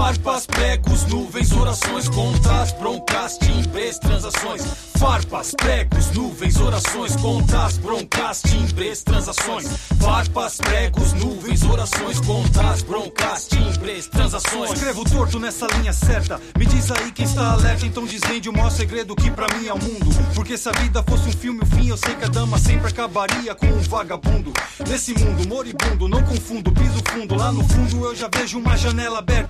Farpas, pregos, nuvens, orações, contas, broncas, timbres, transações. Farpas, pregos, nuvens, orações, contas, broncas, timbres, transações. Farpas, pregos, nuvens, orações, contas, broncas, timbres, transações. Escrevo torto nessa linha certa. Me diz aí quem está alerta, então desvende o maior segredo que pra mim é o mundo. Porque se a vida fosse um filme, o fim eu sei que a dama sempre acabaria com um vagabundo. Nesse mundo moribundo, não confundo, piso fundo. Lá no fundo eu já vejo uma janela aberta.